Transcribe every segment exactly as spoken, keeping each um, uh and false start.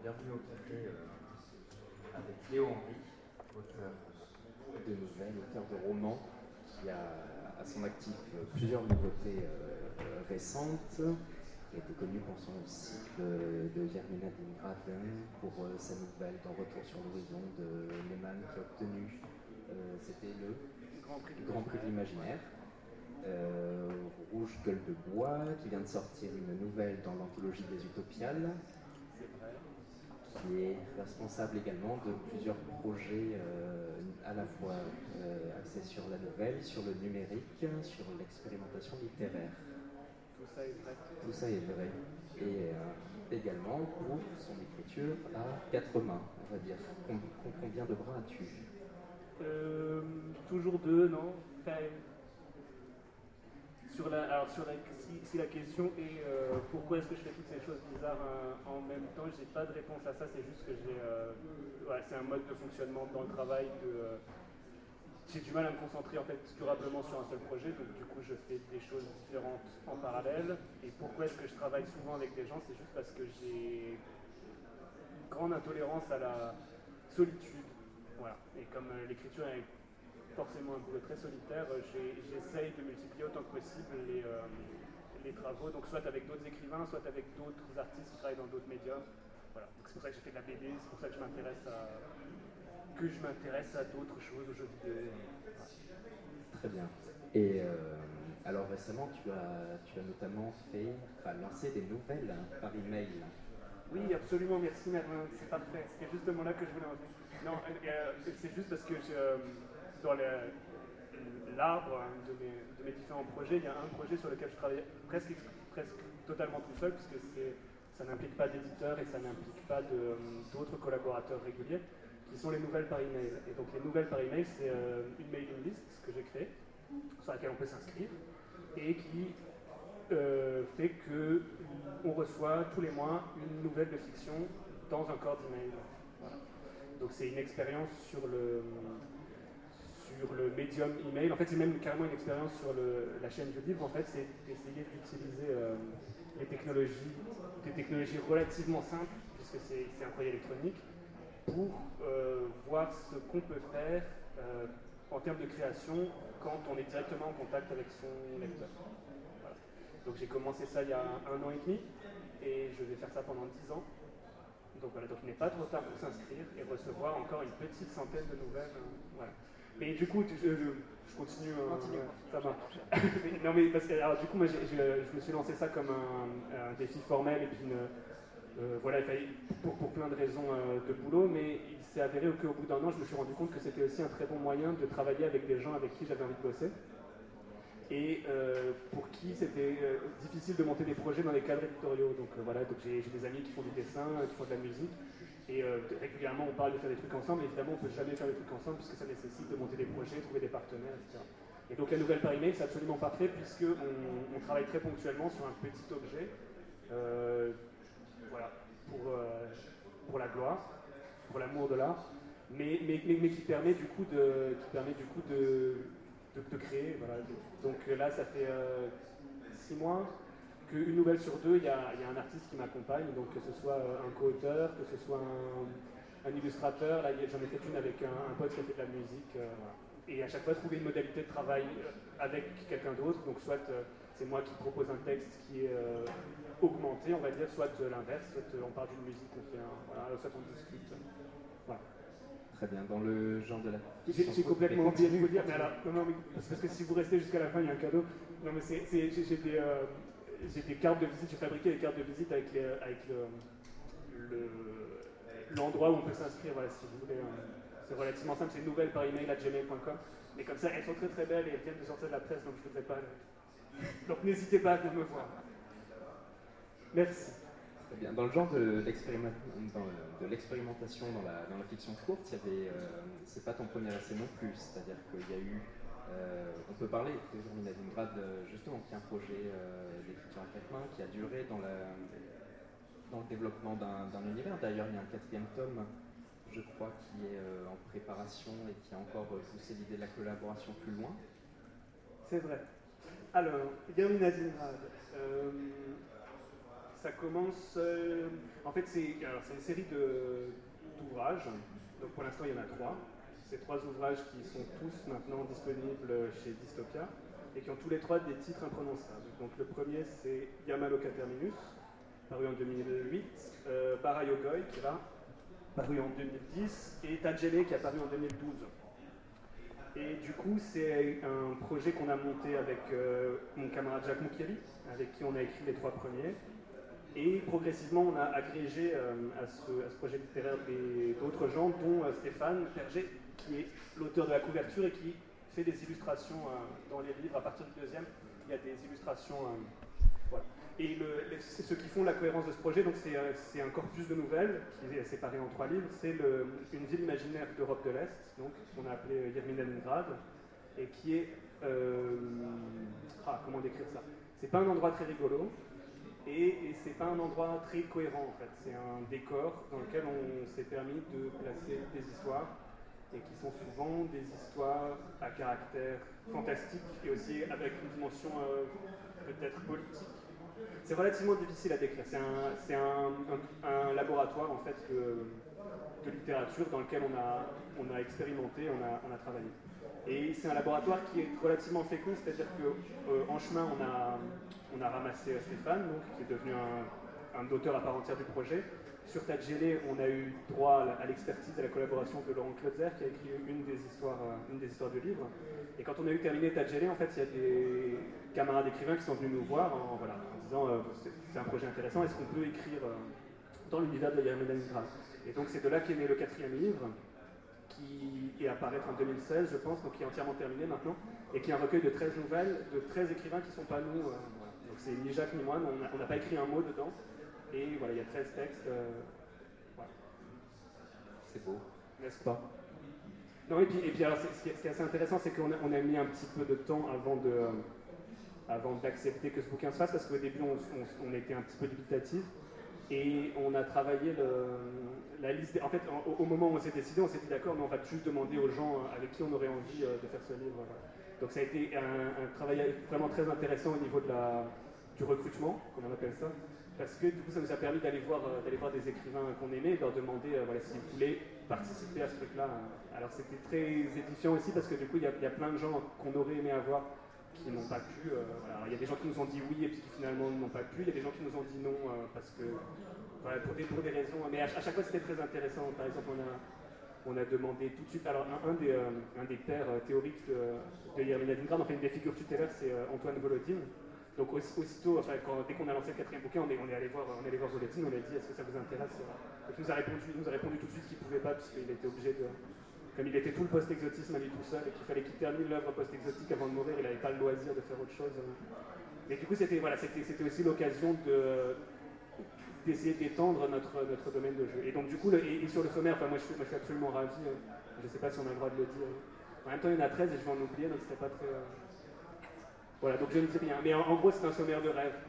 bienvenue au café euh, avec Léo Henry, auteur de nouvelles, auteur de romans, qui a à son actif euh, plusieurs nouveautés euh, récentes, qui a été connu pour son cycle de Yermina Dingrad, pour euh, sa nouvelle Dans Retour sur l'horizon de Lehmann, qui a obtenu, euh, c'était le Grand Prix Grand Prix de l'imaginaire. Euh, Rouge Gueule de Bois, qui vient de sortir une nouvelle dans l'anthologie des Utopiales, C'est vrai. qui est responsable également de plusieurs projets euh, à la fois euh, axés sur la nouvelle, sur le numérique, sur l'expérimentation littéraire. Tout ça est vrai. Tout ça est vrai. Et euh, également pour son écriture à quatre mains, on va dire. Com- com- combien de bras as-tu? Euh, toujours deux, non enfin, sur la, alors sur la, si, si la question est euh, pourquoi est-ce que je fais toutes ces choses bizarres euh, en même temps, j'ai pas de réponse à ça, c'est juste que j'ai, euh, ouais, c'est un mode de fonctionnement dans le travail de, euh, j'ai du mal à me concentrer en fait durablement sur un seul projet, donc du coup je fais des choses différentes en parallèle. Et pourquoi est-ce que je travaille souvent avec des gens, c'est juste parce que j'ai une grande intolérance à la solitude. Voilà. Et comme euh, l'écriture est forcément un boulot très solitaire, euh, j'ai- j'essaye de multiplier autant que possible les, euh, les travaux, donc soit avec d'autres écrivains, soit avec d'autres artistes qui travaillent dans d'autres médias. Voilà. Donc c'est pour ça que j'ai fait de la B D, c'est pour ça que je m'intéresse à que je m'intéresse à d'autres choses, aux jeux vidéo. Très bien. Et euh, alors récemment, tu as, tu as notamment fait, enfin, lancé des nouvelles hein, par email. Oui, absolument, merci Merlin, c'est parfait. C'était justement là que je voulais en venir. Non, euh, c'est juste parce que je, euh, dans le- l'arbre hein, de mes, de mes différents projets, il y a un projet sur lequel je travaille presque, presque totalement tout seul, puisque c'est, ça n'implique pas d'éditeur et ça n'implique pas de, euh, d'autres collaborateurs réguliers, qui sont les nouvelles par email. Et donc les nouvelles par email, c'est euh, une mailing list que j'ai créée, sur laquelle on peut s'inscrire, et qui euh, fait qu'on reçoit tous les mois une nouvelle de fiction dans un corps d'email. Voilà. Donc c'est une expérience sur le, sur le médium email. En fait, c'est même carrément une expérience sur le, la chaîne du livre. En fait, c'est essayer d'utiliser euh, les technologies, des technologies relativement simples, puisque c'est un courrier électronique, pour euh, voir ce qu'on peut faire euh, en termes de création quand on est directement en contact avec son lecteur. Voilà. Donc j'ai commencé ça il y a un an et demi et je vais faire ça pendant dix ans. Donc voilà, donc il n'est pas trop tard pour s'inscrire et recevoir encore une petite centaine de nouvelles. euh, voilà. Mais du coup, je, je, je continue. euh, Continue. ouais, ça va. Mais- non mais parce que alors, du coup, moi, j'ai- j'ai- je me suis lancé ça comme un, un défi formel et puis une, euh, voilà, il fallait- pour, pour plein de raisons euh, de boulot, mais il s'est avéré qu'au bout d'un an, je me suis rendu compte que c'était aussi un très bon moyen de travailler avec des gens avec qui j'avais envie de bosser et euh, pour qui c'était euh, difficile de monter des projets dans les cadres éditoriaux. Donc euh, voilà, donc j'ai des amis qui font du dessin, euh, qui font de la musique, et euh, régulièrement on parle de faire des trucs ensemble. Évidemment, on peut jamais faire des trucs ensemble puisque ça nécessite de monter des projets, trouver des partenaires, et cetera. Et donc la nouvelle par email, c'est absolument parfait puisque on, on travaille très ponctuellement sur un petit objet, euh, voilà, pour, euh, pour la gloire, pour l'amour de l'art, mais, mais, mais, mais qui permet du coup de, qui permet du coup de, de, de créer. Voilà. Donc là, ça fait euh, six mois qu'une nouvelle sur deux, il y, a, il y a un artiste qui m'accompagne, donc que ce soit un co-auteur, que ce soit un, un illustrateur. Là, j'en ai fait une avec un, un pote qui a fait de la musique. Euh, voilà. Et à chaque fois, trouver une modalité de travail avec quelqu'un d'autre. Donc soit euh, c'est moi qui propose un texte qui est euh, augmenté, on va dire, soit euh, l'inverse, soit euh, on parle d'une musique, on fait un, voilà, soit on discute. Voilà. Très bien. Dans le genre de la J'ai fiction j'ai courte, complètement mais oublié de vous continue, dire, mais continue. alors, non, non, mais parce parce que si vous restez jusqu'à la fin, il y a un cadeau. Non, mais c'est, c'est- j'ai j'ai des, euh, j'ai des cartes de visite, j'ai fabriqué des cartes de visite avec, les, avec le, le- l'endroit où on peut s'inscrire, voilà, si vous voulez. euh, c'est relativement simple, c'est nouvelle par email à gmail point com. Mais comme ça, elles sont très très belles et elles viennent de sortir de la presse, donc je ne voudrais pas. Donc n'hésitez pas à venir me voir. Merci. Très bien. Dans le genre de, l'expériment- dans- de l'expérimentation dans la, dans la fiction courte, il y avait, euh, c'est pas ton premier essai non plus, c'est-à-dire qu'il y a eu, euh, on peut parler de Jermina Dingrad justement, qui est un projet euh, d'écriture à quatre mains qui a duré dans, la, dans le développement d'un, d'un univers. D'ailleurs, il y a un quatrième tome, je crois, qui est euh, en préparation et qui a encore euh, poussé l'idée de la collaboration plus loin. C'est vrai. Alors, Yermina Dingrad. Euh, ça commence... Euh, en fait, c'est une série d'ouvrages. Donc pour l'instant, il y en a trois. Ces trois ouvrages qui sont tous maintenant disponibles chez Dystopia et qui ont tous les trois des titres imprononçables. Donc le premier, c'est Yamaloka Terminus, paru en deux mille huit, euh, Barayogoi, qui est là, paru en deux mille dix, et Tajele, qui est apparu en deux mille douze. Et du coup, c'est un projet qu'on a monté avec euh, mon camarade Jacques Moukieri, avec qui on a écrit les trois premiers. Et progressivement, on a agrégé euh, à, ce, à ce projet littéraire d'autres gens, dont euh, Stéphane Perger, qui est l'auteur de la couverture et qui fait des illustrations euh, dans les livres. À partir du deuxième, il y a des illustrations. Euh, voilà. Et c'est ceux qui font la cohérence de ce projet, donc c'est euh, un corpus de nouvelles qui est séparé en trois livres. C'est une ville imaginaire d'Europe de l'Est, donc qu'on a appelé Yerminalingrad, et qui est... Euh, ah, comment décrire ça? C'est pas un endroit très rigolo, et, et c'est pas un endroit très cohérent en fait. C'est un décor dans lequel on s'est permis de placer des histoires, et qui sont souvent des histoires à caractère fantastique, et aussi avec une dimension euh, peut-être politique. C'est relativement difficile à décrire. C'est un, un, un, un laboratoire en fait de, de littérature dans lequel on a, on a expérimenté, on a, on a travaillé. Et c'est un laboratoire qui est relativement fécond, c'est-à-dire qu'en euh, chemin, on a, on a ramassé Stéphane, donc, qui est devenu un, un auteur à part entière du projet. Sur Tajele, on a eu droit à l'expertise et à la collaboration de Laurent Klotzer, qui a écrit une des histoires, une des histoires du livre. Et quand on a eu terminé Tajele, en fait, il y a des camarades écrivains qui sont venus nous voir en, voilà, en disant euh, c'est un projet intéressant, est-ce qu'on peut écrire euh, dans l'univers de Yerminalingrad? Et donc c'est de là qu'est né le quatrième livre, qui est à apparaître en deux mille seize, je pense, donc qui est entièrement terminé maintenant, et qui est un recueil de treize nouvelles, de treize écrivains qui ne sont pas nous. Euh, voilà. Donc c'est ni Jacques ni moi, on n'a pas écrit un mot dedans. Et voilà, il y a treize textes. Euh, voilà. C'est beau. N'est-ce pas? Non, et puis, et puis alors, ce qui, est, ce qui est assez intéressant, c'est qu'on a, on a mis un petit peu de temps avant de, euh, avant d'accepter que ce bouquin se fasse, parce qu'au début, on, on, on était un petit peu dubitatif. Et on a travaillé le, la liste. Des, en fait, en, au moment où on s'est décidé, on s'est dit d'accord, mais on va juste demander aux gens avec qui on aurait envie euh, de faire ce livre. Voilà. Donc ça a été un, un travail vraiment très intéressant au niveau de la, du recrutement, comme on appelle ça. Parce que du coup, ça nous a permis d'aller voir, euh, d'aller voir des écrivains qu'on aimait et de leur demander euh, voilà, s'ils voulaient participer à ce truc-là. Alors c'était très édifiant aussi parce que du coup, il y, y a plein de gens qu'on aurait aimé avoir qui n'ont pas pu. Euh, voilà. Il y a des gens qui nous ont dit oui et puis qui finalement n'ont pas pu. Il y a des gens qui nous ont dit non euh, parce que, voilà, pour, des, pour des raisons. Mais à, à chaque fois, c'était très intéressant. Par exemple, on a, on a demandé tout de suite. Alors, un, un, des, euh, un des pères euh, théoriques de, de Yerminalingrad, enfin une des figures tutélaires, c'est euh, Antoine Volodine. Donc aussitôt, enfin, quand, dès qu'on a lancé le quatrième bouquin, on est, on est allé voir, on est allé voir Volodine, on lui a dit est-ce que ça vous intéresse? Donc il nous a répondu, il nous a répondu tout de suite qu'il ne pouvait pas, puisqu'il était obligé de, comme il était tout le post-exotisme à lui tout seul, et qu'il fallait qu'il termine l'œuvre post-exotique avant de mourir, il n'avait pas le loisir de faire autre chose. Mais du coup, c'était voilà, c'était aussi l'occasion de d'essayer d'étendre notre, notre domaine de jeu. Et donc du coup, le, et, et sur le sommaire, enfin, moi, je suis, moi je suis absolument ravi, je ne sais pas si on a le droit de le dire. En même temps, il y en a treize et je vais en oublier, donc c'était pas très... Voilà, donc je ne dis rien. Mais en, en gros, c'est un sommaire de rêve.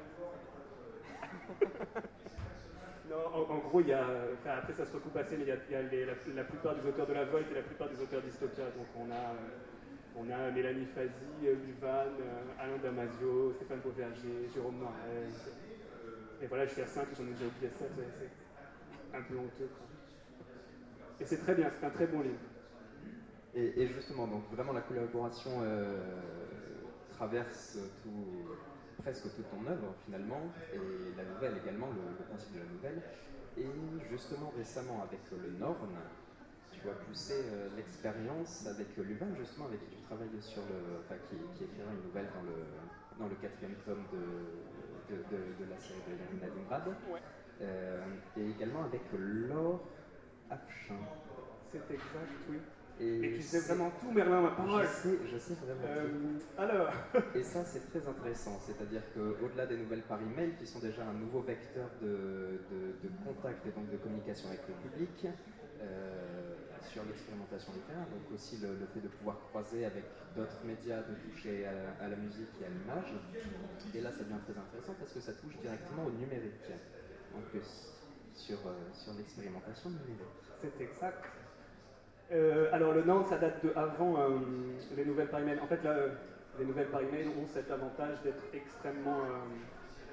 Non, en, en gros, il y a, enfin, après ça se recoupe assez, mais il y a, il y a les, la, la plupart des auteurs de la Volte et la plupart des auteurs d'Dystopia. Donc on a, on a Mélanie Fazi, Luvan, Alain Damasio, Stéphane Beauverger, Jérôme Noirez. Et voilà, je suis à cinq, j'en ai déjà oublié sept, c'est un peu honteux. Quoi. Et c'est très bien, c'est un très bon livre. Et, et justement, donc vraiment la collaboration euh, traverse tout, presque toute ton œuvre finalement, et la nouvelle également, le, le principe de la nouvelle. Et justement récemment avec le Norn, tu as poussé euh, l'expérience avec Luvan, justement avec qui tu travailles sur le, enfin qui, qui écrira une nouvelle dans le, dans le quatrième tome de, de, de, de la série de Yerminalingrad, ouais. euh, et également avec Laure Afchin. C'est exact, oui. Et, et tu sais vraiment tout, Merlin, ma parole. Je sais, je sais vraiment euh, tout. Alors Et ça, c'est très intéressant. C'est-à-dire qu'au-delà des nouvelles par email, qui sont déjà un nouveau vecteur de, de, de contact et donc de communication avec le public, euh, sur l'expérimentation littéraire, donc aussi le, le fait de pouvoir croiser avec d'autres médias, de toucher à, à la musique et à l'image. Et là, ça devient très intéressant parce que ça touche directement au numérique, en plus, sur, euh, sur l'expérimentation numérique. C'est exact. Euh, alors le Nantes, ça date de avant euh, les nouvelles par email. En fait, là, les nouvelles par email ont cet avantage d'être extrêmement euh,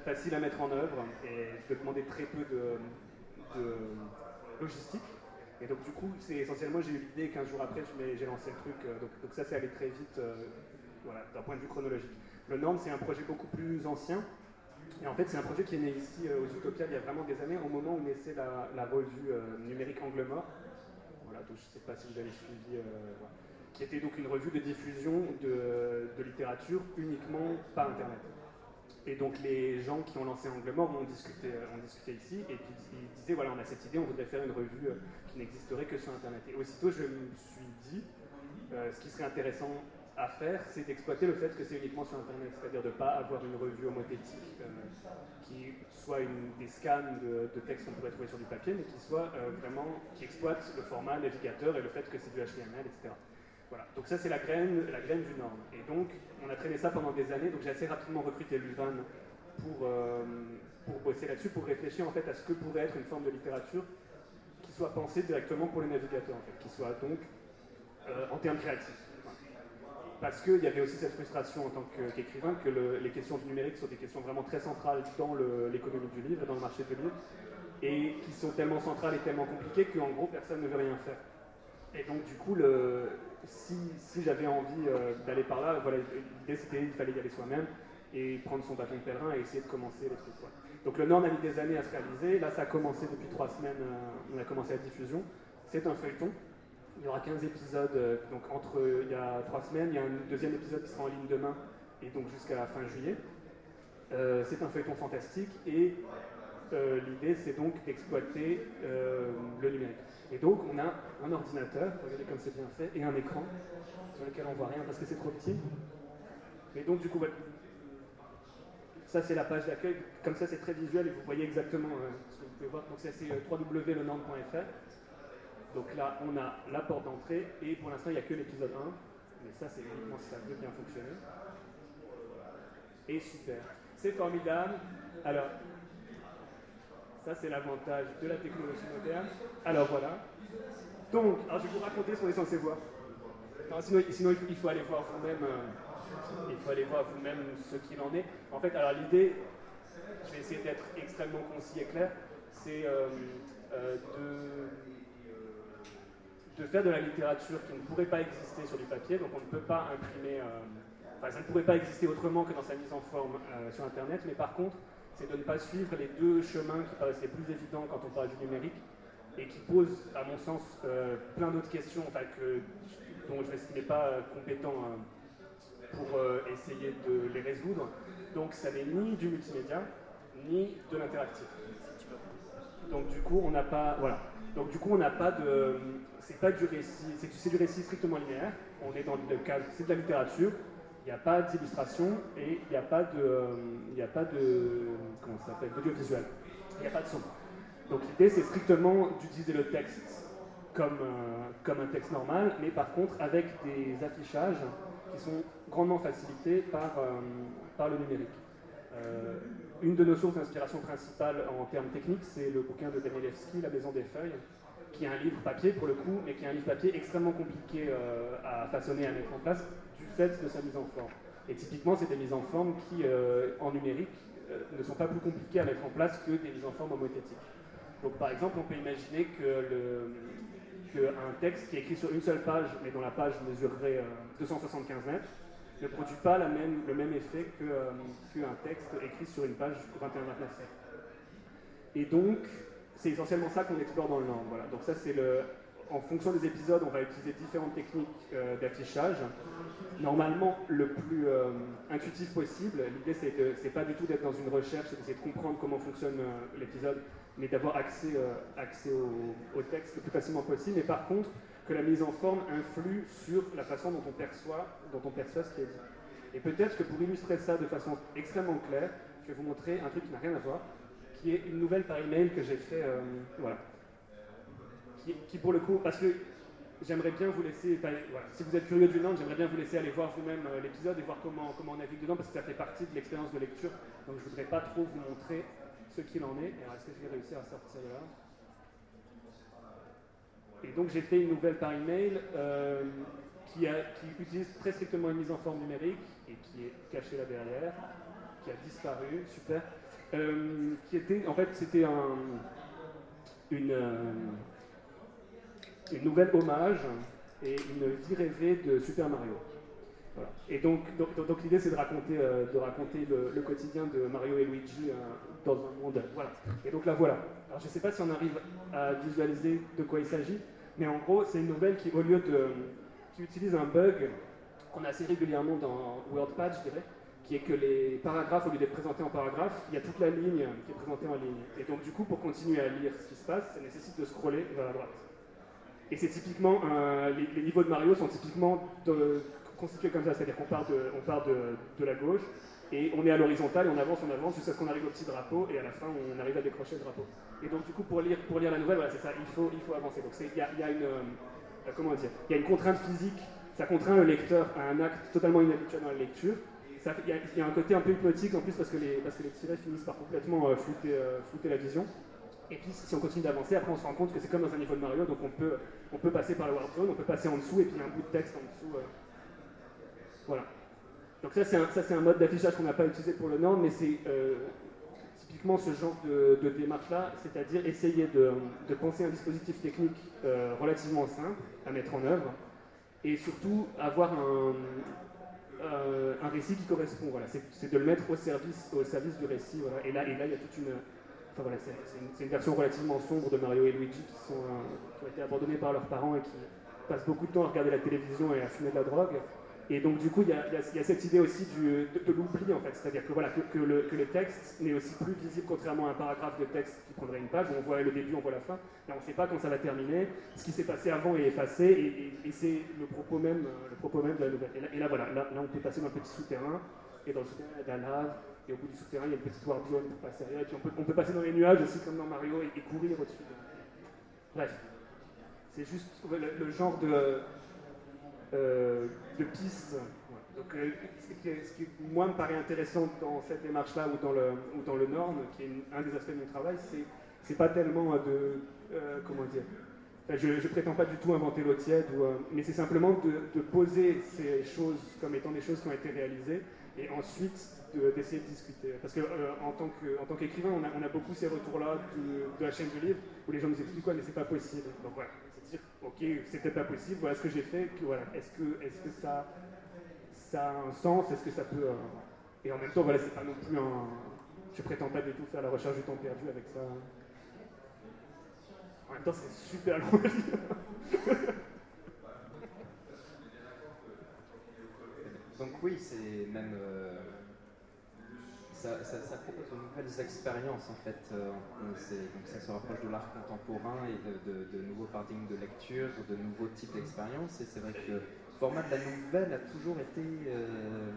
facile à mettre en œuvre et de demander très peu de, de logistique. Et donc du coup, c'est essentiellement, j'ai eu l'idée, quinze jours après, j'ai lancé le truc, euh, donc, donc ça c'est allé très vite, euh, voilà, d'un point de vue chronologique. Le Norme, c'est un projet beaucoup plus ancien, et en fait c'est un projet qui est né ici euh, aux Utopias il y a vraiment des années, au moment où naissait la, la revue euh, numérique Angle Mort, voilà, donc je ne sais pas si vous avez suivi, euh, voilà, qui était donc une revue de diffusion de, de littérature uniquement par Internet. Et donc les gens qui ont lancé Angle Mort ont discuté, ont discuté ici, et puis ils disaient, voilà, on a cette idée, on voudrait faire une revue euh, qui n'existerait que sur Internet. Et aussitôt, je me suis dit, euh, ce qui serait intéressant à faire, c'est d'exploiter le fait que c'est uniquement sur Internet, c'est-à-dire de ne pas avoir une revue homothétique euh, qui soit une, des scans de, de textes qu'on pourrait trouver sur du papier, mais qui soit euh, vraiment, qui exploite le format navigateur et le fait que c'est du H T M L, et cetera. Voilà, donc ça c'est la graine, la graine du Norme. Et donc, on a traîné ça pendant des années, donc j'ai assez rapidement recruté Luvan pour, euh, pour bosser là-dessus, pour réfléchir en fait à ce que pourrait être une forme de littérature qui soit pensée directement pour les navigateurs, en fait, qui soit donc euh, en termes créatifs. Voilà. Parce qu'il y avait aussi cette frustration en tant qu'écrivain que le, les questions du numérique sont des questions vraiment très centrales dans l'économie du livre, dans le marché du livre, et qui sont tellement centrales et tellement compliquées qu'en gros personne ne veut rien faire. Et donc du coup, le, si, si j'avais envie euh, d'aller par là, voilà, l'idée c'était qu'il fallait y aller soi-même et prendre son bâton de pèlerin et essayer de commencer les trucs. Quoi. Donc le Norme a mis des années à se réaliser. Là, ça a commencé depuis trois semaines. Euh, on a commencé la diffusion. C'est un feuilleton. Il y aura quinze épisodes. Euh, donc entre euh, il y a trois semaines, il y a un deuxième épisode qui sera en ligne demain et donc jusqu'à la fin juillet. Euh, c'est un feuilleton fantastique et euh, l'idée c'est donc d'exploiter euh, le numérique. Et donc on a un ordinateur, regardez comme c'est bien fait, et un écran sur lequel on voit rien parce que c'est trop petit. Et donc du coup, ouais, ça c'est la page d'accueil, comme ça c'est très visuel et vous voyez exactement euh, ce que vous pouvez voir. Donc ça c'est euh, w w w point le norme point f r. Donc là on a la porte d'entrée et pour l'instant il n'y a que l'épisode un, mais ça c'est uniquement si ça veut bien fonctionner. Et super, c'est formidable. Alors, ça, c'est l'avantage de la technologie moderne. Alors voilà. Donc, alors, je vais vous raconter ce qu'on est censé voir. Non, sinon, sinon, il faut aller voir vous-même. Euh, il faut aller voir vous-même ce qu'il en est. En fait, alors l'idée, je vais essayer d'être extrêmement concis et clair, c'est euh, euh, de, de faire de la littérature qui ne pourrait pas exister sur du papier. Donc, on ne peut pas imprimer. Euh, enfin, ça ne pourrait pas exister autrement que dans sa mise en forme euh, sur Internet. Mais par contre, c'est de ne pas suivre les deux chemins qui paraissent les plus évidents quand on parle du numérique et qui posent, à mon sens, euh, plein d'autres questions enfin, que, dont je n'estimais pas euh, compétent euh, pour euh, essayer de les résoudre. Donc ça n'est ni du multimédia, ni de l'interactif. Donc du coup, on n'a pas... Voilà. Donc du coup, on n'a pas de... C'est pas du récit... C'est du récit strictement linéaire. On est dans le cadre... C'est de la littérature. Il n'y a pas d'illustration et il n'y a pas de, euh, il n'y a pas de, comment ça s'appelle, d'audiovisuel. Il n'y a pas de son. Donc l'idée c'est strictement d'utiliser le texte comme, euh, comme un texte normal, mais par contre avec des affichages qui sont grandement facilités par, euh, par le numérique. Euh, une de nos sources d'inspiration principales en termes techniques, c'est le bouquin de Danielewski, La Maison des Feuilles, qui est un livre papier pour le coup, mais qui est un livre papier extrêmement compliqué euh, à façonner, à mettre en place, du fait de sa mise en forme. Et typiquement, c'est des mises en forme qui, euh, en numérique, euh, ne sont pas plus compliquées à mettre en place que des mises en forme homothétiques. Donc par exemple, on peut imaginer que qu'un texte qui est écrit sur une seule page, mais dont la page mesurerait euh, deux cent soixante-quinze mètres, ne produit pas la même, le même effet qu'un euh, qu'un texte écrit sur une page vingt et un vingt-neuf mètres. Et donc, c'est essentiellement ça qu'on explore dans le Norme. Voilà. Donc ça, c'est le... En fonction des épisodes, on va utiliser différentes techniques euh, d'affichage. Normalement, le plus euh, intuitif possible. L'idée, c'est de, c'est pas du tout d'être dans une recherche, c'est d'essayer de comprendre comment fonctionne euh, l'épisode, mais d'avoir accès, euh, accès au, au texte le plus facilement possible. Mais par contre, que la mise en forme influe sur la façon dont on perçoit, dont on perçoit ce qui est dit. Et peut-être que pour illustrer ça de façon extrêmement claire, je vais vous montrer un truc qui n'a rien à voir, qui est une nouvelle par email que j'ai fait, euh, voilà. Qui, qui pour le coup, parce que j'aimerais bien vous laisser, enfin, voilà, si vous êtes curieux du Norme, j'aimerais bien vous laisser aller voir vous-même euh, l'épisode et voir comment, comment on navigue dedans, parce que ça fait partie de l'expérience de lecture, donc je ne voudrais pas trop vous montrer ce qu'il en est. Alors est-ce que je vais réussir à sortir de là? Et donc j'ai fait une nouvelle par email euh, qui, a, qui utilise très strictement une mise en forme numérique et qui est cachée là derrière, qui a disparu, super. euh, qui était, en fait, c'était un, une, euh, une nouvelle hommage et une vie rêvée de Super Mario. Voilà. Et donc, donc, donc l'idée c'est de raconter, euh, de raconter le, le quotidien de Mario et Luigi euh, dans un monde. Voilà. Et donc là voilà. Alors je ne sais pas si on arrive à visualiser de quoi il s'agit, mais en gros c'est une nouvelle qui, au lieu de, qui utilise un bug qu'on a assez régulièrement dans WordPad, je dirais, qui est que les paragraphes, au lieu d'être présentés en paragraphes, il y a toute la ligne qui est présentée en ligne. Et donc du coup, pour continuer à lire ce qui se passe, ça nécessite de scroller vers la droite. Et c'est typiquement, euh, les, les niveaux de Mario sont typiquement de, constitués comme ça, c'est-à-dire qu'on part, de, on part de, de la gauche, et on est à l'horizontale, et on avance, on avance, jusqu'à ce qu'on arrive au petit drapeau, et à la fin, on arrive à décrocher le drapeau. Et donc du coup, pour lire, pour lire la nouvelle, voilà, c'est ça, il faut, il faut avancer. Donc il y a, y a une, euh, comment dire, il y a une contrainte physique, ça contraint le lecteur à un acte totalement inhabituel dans la lecture. Il y, y a un côté un peu hypnotique en plus parce que les, parce que les tirets finissent par complètement euh, flouter, euh, flouter la vision. Et puis si on continue d'avancer, après on se rend compte que c'est comme dans un niveau de Mario, donc on peut, on peut passer par le Warp Zone, on peut passer en dessous et puis il y a un bout de texte en dessous. Euh... Voilà. Donc ça c'est un, un mode d'affichage qu'on n'a pas utilisé pour le Nord, mais c'est euh, typiquement ce genre de, de démarche-là, c'est-à-dire essayer de, de penser un dispositif technique euh, relativement simple à mettre en œuvre, et surtout avoir un... Euh, un récit qui correspond, voilà. C'est de le mettre au service, au service du récit, voilà. Et là, et là, il y a toute une, enfin voilà, c'est une, une version relativement sombre de Mario et Luigi qui, sont, euh, qui ont été abandonnés par leurs parents et qui passent beaucoup de temps à regarder la télévision et à fumer de la drogue. Et donc du coup, il y a, il y a, il y a cette idée aussi du, de, de l'oubli en fait, c'est-à-dire que voilà, que, que, le, que le texte n'est aussi plus visible contrairement à un paragraphe de texte qui prendrait une page où on voit le début, on voit la fin, et on ne sait pas quand ça va terminer. Ce qui s'est passé avant est effacé, et, et, et c'est le propos même, le propos même de la nouvelle. Et là, et là voilà, là, là on peut passer dans un petit souterrain, et dans le souterrain il y a de la lave, et au bout du souterrain il y a une petite warp zone pour passer derrière, et puis on peut, on peut passer dans les nuages aussi comme dans Mario et, et courir au-dessus. De... Bref, c'est juste le, le genre de, euh, de piste. Donc, euh, ce, qui est, ce qui, moi, me paraît intéressant dans cette démarche-là ou dans le, ou dans le Norm, qui est une, un des aspects de mon travail, c'est pas tellement de... Euh, comment dire enfin, Je ne prétends pas du tout inventer l'eau tiède, ou, euh, mais c'est simplement de, de poser ces choses comme étant des choses qui ont été réalisées, et ensuite d'essayer de, de discuter. Parce qu'en euh, tant qu'écrivain, on, a, on a beaucoup ces retours-là de, de la chaîne du livre, où les gens nous expliquent quoi, mais c'est pas possible. Donc voilà, c'est dire, ok, c'était pas possible, voilà ce que j'ai fait, voilà, est-ce que, est-ce que ça... ça a un sens, est-ce que ça peut... Euh... Et en même temps, voilà, c'est pas non plus un... Je prétends pas du tout faire la recherche du temps perdu avec ça. En même temps, c'est super long à lire. Donc oui, c'est même... Euh, ça, ça, ça propose de nouvelles expériences, en fait. Euh, donc ça se rapproche de l'art contemporain et de, de, de nouveaux paradigmes de lecture, de nouveaux types d'expériences. Et c'est vrai que le format de la nouvelle a toujours été... Euh,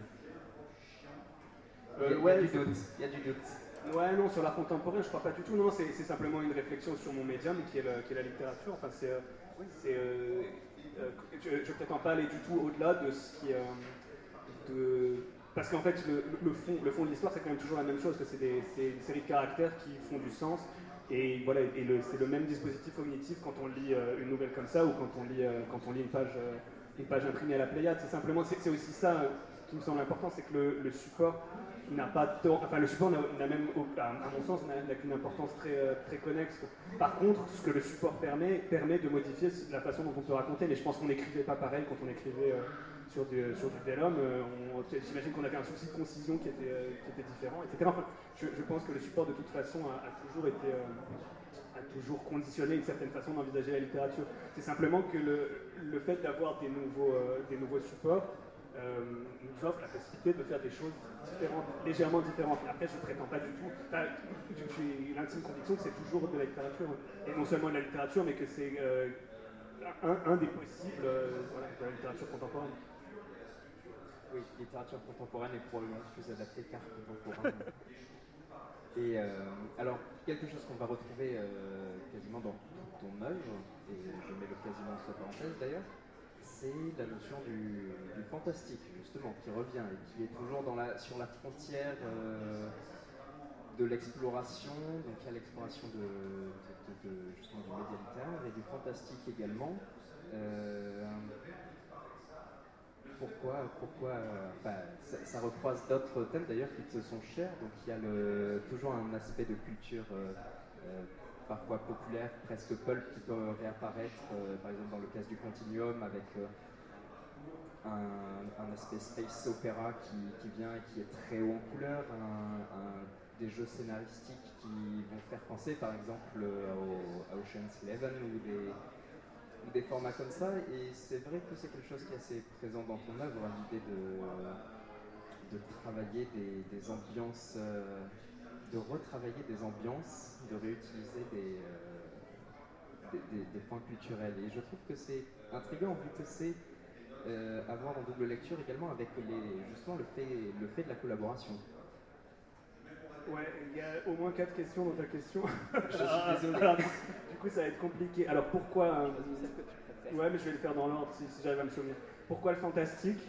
Euh, il, y a, ouais, il y a du doute. Il y a du doute. Ouais, non, sur l'art contemporain, je crois pas du tout. Non, c'est simplement une réflexion sur mon médium, qui est, le, qui est la littérature. Enfin, c'est, euh, euh, euh, je, je prétends pas aller du tout au-delà de ce qui, euh, de, parce qu'en fait, le, le, fond, le fond de l'histoire, c'est quand même toujours la même chose. Que c'est une série de caractères qui font du sens. Et voilà, et c'est le même dispositif cognitif quand on lit euh, une nouvelle comme ça ou quand on lit, euh, quand on lit une page, euh, une page imprimée à la Pléiade. C'est simplement, c'est aussi ça euh, qui me semble important, c'est que le, le support n'a pas tant, enfin le support n'a même, à mon sens, n'a qu'une importance très, euh, très connexe. Par contre, ce que le support permet, permet de modifier la façon dont on peut raconter. Mais je pense qu'on n'écrivait pas pareil quand on écrivait euh, sur du, sur du Vellum. Euh, J'imagine qu'on avait un souci de concision qui était, euh, qui était différent, et cetera. Enfin, je, je pense que le support, de toute façon, a, a toujours été... Euh, a toujours conditionné une certaine façon d'envisager la littérature. C'est simplement que le, le fait d'avoir des, nouveaux, euh, des nouveaux supports euh, nous offre la possibilité de faire des choses différentes, légèrement différentes. Et après, je ne prétends pas du tout... Enfin, j'ai l'intime conviction que c'est toujours de la littérature, et non seulement de la littérature, mais que c'est euh, un, un des possibles euh, voilà, de la littérature contemporaine. Oui, littérature contemporaine est probablement plus adaptée qu'art contemporain. Et euh, alors, quelque chose qu'on va retrouver euh, quasiment dans toute ton œuvre, et je mets le quasiment entre parenthèses d'ailleurs, c'est la notion du, du fantastique, justement, qui revient et qui est toujours dans la, sur la frontière euh, de l'exploration. Donc il y a l'exploration de, de, de, de, justement du média littéraire et du fantastique également. Euh, pourquoi, pourquoi euh, enfin, ça, ça recroise d'autres thèmes d'ailleurs qui te sont chers. Donc il y a le, toujours un aspect de culture euh, euh, parfois populaire, presque pulp, qui peut réapparaître, euh, par exemple dans le cas du Continuum, avec euh, un, un aspect space opéra qui, qui vient et qui est très haut en couleur, un, un, des jeux scénaristiques qui vont faire penser par exemple au, à Ocean's Eleven ou des, ou des formats comme ça. Et c'est vrai que c'est quelque chose qui est assez présent dans ton œuvre, l'idée de, de travailler des, des ambiances, euh, de retravailler des ambiances, de réutiliser des, euh, des, des, des points culturels. Et je trouve que c'est intriguant vu que c'est Euh, à voir en double lecture également avec les, justement le fait, le fait de la collaboration. Ouais, il y a au moins quatre questions dans ta question. Je suis désolé. Alors, du coup, ça va être compliqué. Alors pourquoi euh, Ouais, mais je vais le faire dans l'ordre si, si j'arrive à me souvenir. Pourquoi le fantastique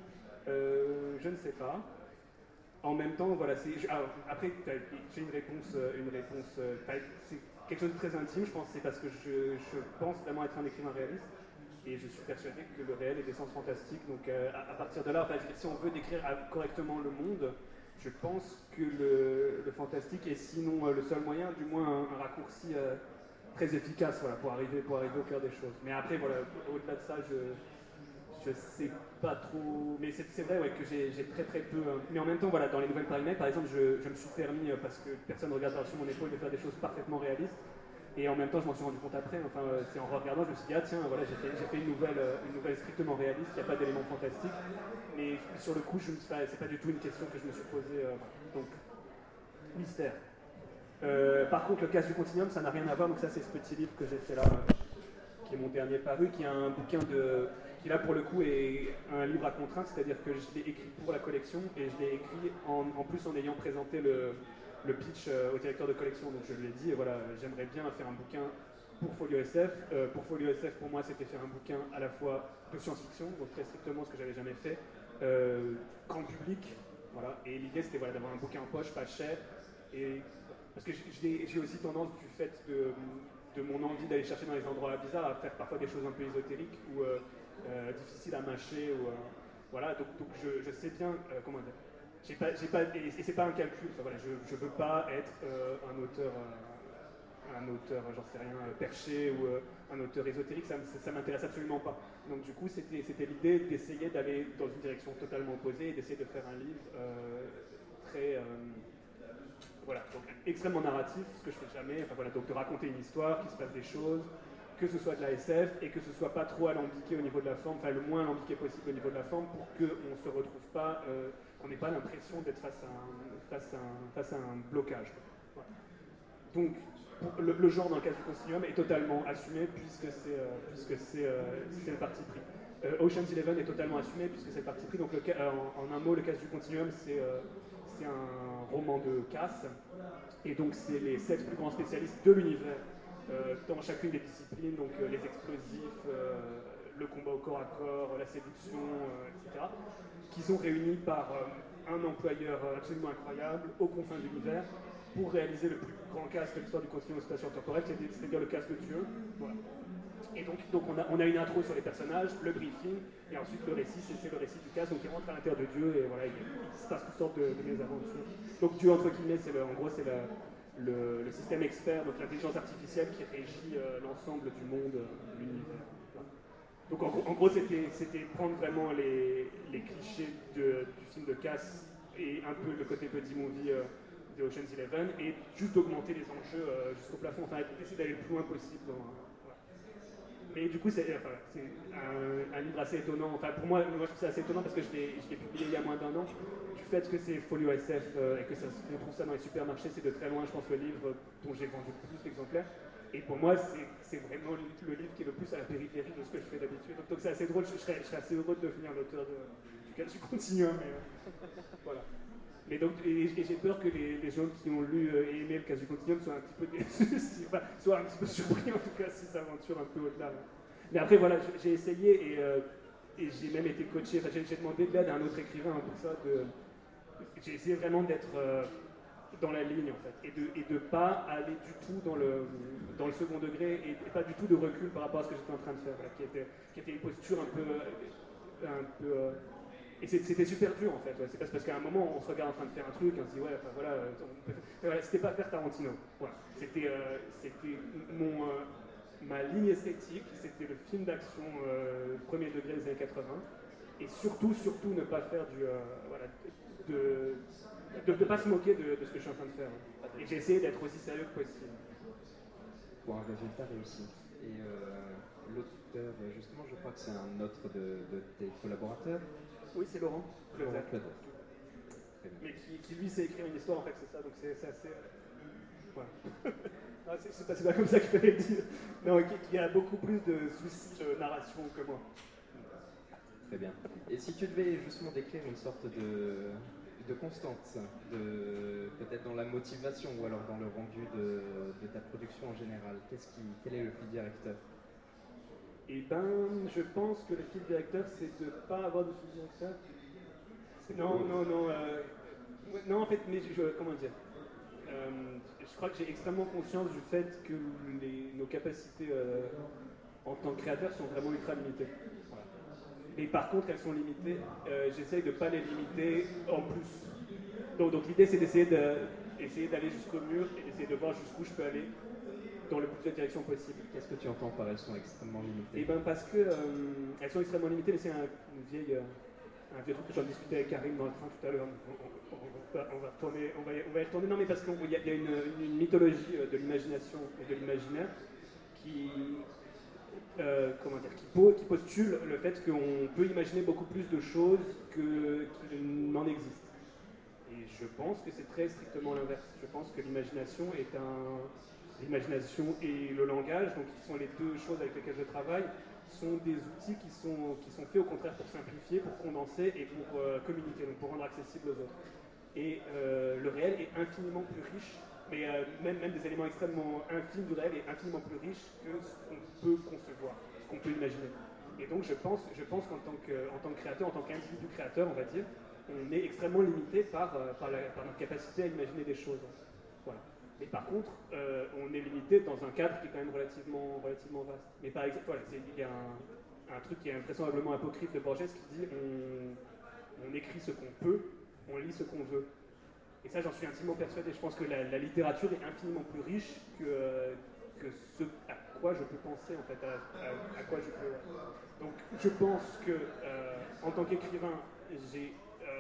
euh, Je ne sais pas. En même temps, voilà, c'est. Alors, après, j'ai une réponse, une réponse. C'est quelque chose de très intime. Je pense que c'est parce que je, je pense vraiment être un écrivain réaliste. Et je suis persuadé que le réel est d'essence fantastique. Donc euh, à, à partir de là, enfin, si on veut décrire correctement le monde, je pense que le, le fantastique est sinon euh, le seul moyen, du moins un, un raccourci euh, très efficace, voilà, pour arriver, pour arriver au cœur des choses. Mais après, voilà, au-delà de ça, je je sais pas trop. Mais c'est vrai ouais, que j'ai très très peu. Euh, mais en même temps, voilà, dans les nouvelles Paris Mail, par exemple, je, je me suis permis, euh, parce que personne ne regarde par-dessus mon épaule, de faire des choses parfaitement réalistes. Et en même temps, je m'en suis rendu compte après, enfin, euh, c'est en regardant, je me suis dit, ah tiens, voilà, j'ai fait, fait une, nouvelle, euh, une nouvelle strictement réaliste, il n'y a pas d'éléments fantastiques. Mais sur le coup, c'est pas, pas du tout une question que je me suis posée. Euh, donc, mystère. Euh, par contre, le cas du Continuum, ça n'a rien à voir, donc ça, c'est ce petit livre que j'ai fait là, euh, qui est mon dernier paru, qui est un bouquin de. Qui là, pour le coup, est un livre à contrainte, c'est-à-dire que je l'ai écrit pour la collection et je l'ai écrit en, en plus en ayant présenté le. le pitch euh, au directeur de collection, donc je lui ai dit, voilà, j'aimerais bien faire un bouquin pour Folio S F. Euh, pour Folio S F, pour moi, c'était faire un bouquin à la fois de science-fiction, donc très strictement ce que j'avais jamais fait, euh, grand public, voilà, et l'idée c'était voilà, d'avoir un bouquin en poche, pas cher, et parce que j'ai aussi tendance, du fait de, de mon envie d'aller chercher dans les endroits bizarres, à faire parfois des choses un peu ésotériques ou euh, euh, difficiles à mâcher, ou, euh, voilà, donc, donc je, je sais bien, euh, comment dire, J'ai pas, j'ai pas, et, et c'est pas un calcul, enfin, voilà, je ne veux pas être euh, un auteur, euh, un auteur, j'en sais rien, euh, perché ou euh, un auteur ésotérique, ça, ça m'intéresse absolument pas. Donc du coup, c'était l'idée d'essayer d'aller dans une direction totalement opposée et d'essayer de faire un livre euh, très, euh, voilà, donc extrêmement narratif, ce que je fais jamais, enfin voilà, donc de raconter une histoire, qu'il se passe des choses, que ce soit de la S F et que ce soit pas trop alambiqué au niveau de la forme, enfin le moins alambiqué possible au niveau de la forme pour qu'on ne se retrouve pas, euh, qu'on n'ait pas l'impression d'être face, face, face à un blocage. Voilà. Donc le, le genre dans le cas du Continuum est totalement assumé puisque c'est euh, puisque c'est euh, le parti pris. Euh, Ocean's Eleven est totalement assumé puisque c'est le parti pris. Donc le, euh, en, en un mot, le cas du Continuum, c'est euh, un roman de casse. Et donc c'est les sept plus grands spécialistes de l'univers euh, dans chacune des disciplines, donc euh, les explosifs, euh, le combat au corps à corps, la séduction, euh, et cetera, qui sont réunis par euh, un employeur absolument incroyable aux confins de l'univers pour réaliser le plus grand casse de l'histoire du continuum spatio-temporel, c'est-à-dire le casse de Dieu. Voilà. Et donc, donc on, a, on a une intro sur les personnages, le briefing, et ensuite le récit, c'est le récit du casse, donc il rentre à l'intérieur de Dieu, et voilà, il, il se passe toutes sortes de, de mésaventures. Donc Dieu, entre guillemets, c'est en gros, c'est le, le système expert, donc l'intelligence artificielle qui régit euh, l'ensemble du monde, euh, de l'univers. Voilà. Donc en gros, en gros c'était prendre vraiment les, les clichés de, du film de casse et un peu le côté buddy movie euh, de Ocean's Eleven, et juste augmenter les enjeux euh, jusqu'au plafond, enfin essayer d'aller le plus loin possible dans... Mais du coup, c'est enfin, un, un livre assez étonnant. Enfin, pour moi, moi je trouve ça assez étonnant parce que je l'ai publié il y a moins d'un an. Du fait que c'est Folio S F euh, et que ça, on trouve ça dans les supermarchés, c'est de très loin, je pense, le livre dont j'ai vendu le plus d'exemplaires. Et pour moi, c'est vraiment le, le livre qui est le plus à la périphérie de ce que je fais d'habitude. Donc, donc c'est assez drôle, je, je, serais, je serais assez heureux de devenir l'auteur du cas du continuum. Mais, euh, voilà. Mais donc, et, et j'ai peur que les, les gens qui ont lu euh, et aimé le cas du continuum soient un petit peu déçus, enfin, soient un petit peu surpris en tout cas si ça aventure un peu au-delà. Mais après voilà, j'ai essayé et, euh, et j'ai même été coaché, enfin, j'ai demandé de l'aide à un autre écrivain pour ça. J'ai essayé vraiment d'être euh, dans la ligne en fait, et de et de pas aller du tout dans le, dans le second degré et, et pas du tout de recul par rapport à ce que j'étais en train de faire, voilà, qui, était, qui était une posture un peu... un peu euh, et c'était super dur en fait. Ouais. C'est parce, parce qu'à un moment, on se regarde en train de faire un truc, et on se dit, ouais, enfin voilà, on peut... voilà c'était pas faire Tarantino. Voilà. C'était euh, c'était mon, euh, ma ligne esthétique, c'était le film d'action euh, premier degré des années quatre-vingts. Et surtout, surtout ne pas faire du. Euh, voilà, de ne de, de pas se moquer de, de ce que je suis en train de faire. Et j'ai essayé d'être aussi sérieux que possible. Pour un résultat réussi. Et euh, l'auteur, justement, je crois que c'est un autre de, de tes collaborateurs. Oui, c'est Laurent. Laurent Claude. Mais qui, qui, lui, sait écrire une histoire, en fait, c'est ça. Donc c'est assez. Euh, voilà. C'est pas, pas comme ça qu'il fallait le dire. Non, qui, qui a beaucoup plus de soucis de narration que moi. Très bien. Et si tu devais justement décrire une sorte de, de constante, de, peut-être dans la motivation ou alors dans le rendu de, de ta production en général, qu'est-ce qui, quel est le fil directeur? Eh ben, je pense que le fil directeur, c'est de ne pas avoir de fil directeur. Non, cool. non, non, euh, non, en fait, mais je, comment dire euh, je crois que j'ai extrêmement conscience du fait que les, nos capacités euh, en tant que créateurs sont vraiment ultra limitées. Voilà. Mais par contre, elles sont limitées. Euh, J'essaye de ne pas les limiter en plus. Donc, donc l'idée, c'est d'essayer d'aller jusqu'au mur et d'essayer de voir jusqu'où je peux aller dans le plus de directions possible. Qu'est-ce que tu entends par elles sont extrêmement limitées? Eh bien, parce que euh, elles sont extrêmement limitées, mais c'est un, une vieille, euh, un vieux truc que j'en discutais avec Karim dans le train tout à l'heure. On, on, on, on, va retourner, on, va y, on va y retourner. Non, mais parce qu'il y a, y a une, une mythologie de l'imagination et de l'imaginaire qui, euh, comment dire, qui, po, qui postule le fait qu'on peut imaginer beaucoup plus de choses qu'il qu n'en existe. Et je pense que c'est très strictement l'inverse. Je pense que l'imagination est un... L'imagination et le langage, donc qui sont les deux choses avec lesquelles je travaille, sont des outils qui sont, qui sont faits au contraire pour simplifier, pour condenser et pour euh, communiquer, donc pour rendre accessible aux autres. Et euh, le réel est infiniment plus riche, mais euh, même, même des éléments extrêmement infimes du réel est infiniment plus riche que ce qu'on peut concevoir, ce qu'on peut imaginer. Et donc je pense, je pense qu'en tant que, en tant que créateur, en tant qu'individu créateur, on va dire, on est extrêmement limité par, euh, par, la, par notre capacité à imaginer des choses. Voilà. Mais par contre, euh, on est limité dans un cadre qui est quand même relativement, relativement vaste. Mais par exemple, voilà, il y a un, un truc qui est vraisemblablement apocryphe de Borges qui dit on, on écrit ce qu'on peut, on lit ce qu'on veut. Et ça, j'en suis intimement persuadé. Je pense que la, la littérature est infiniment plus riche que, euh, que ce à quoi je peux penser, en fait, à, à, à quoi je peux. Donc, je pense que, euh, en tant qu'écrivain, j'ai euh,